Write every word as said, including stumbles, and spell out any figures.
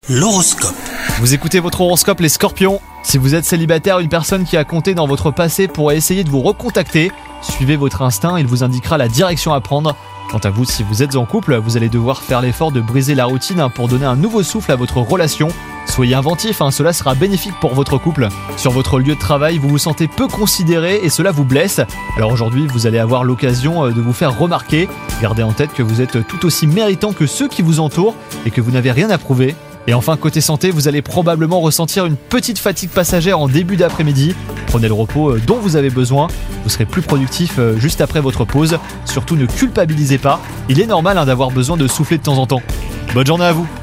L'horoscope. Vous écoutez votre horoscope les scorpions. Si vous êtes célibataire, une personne qui a compté dans votre passé pourrait essayer de vous recontacter. Suivez votre instinct, il vous indiquera la direction à prendre. Quant à vous, si vous êtes en couple, vous allez devoir faire l'effort de briser la routine pour donner un nouveau souffle à votre relation. Soyez inventif, hein, cela sera bénéfique pour votre couple. Sur votre lieu de travail, vous vous sentez peu considéré et cela vous blesse. Alors aujourd'hui, vous allez avoir l'occasion de vous faire remarquer. Gardez en tête que vous êtes tout aussi méritant que ceux qui vous entourent et que vous n'avez rien à prouver. Et enfin, côté santé, vous allez probablement ressentir une petite fatigue passagère en début d'après-midi. Prenez le repos dont vous avez besoin. Vous serez plus productif juste après votre pause. Surtout ne culpabilisez pas. Il est normal hein, d'avoir besoin de souffler de temps en temps. Bonne journée à vous.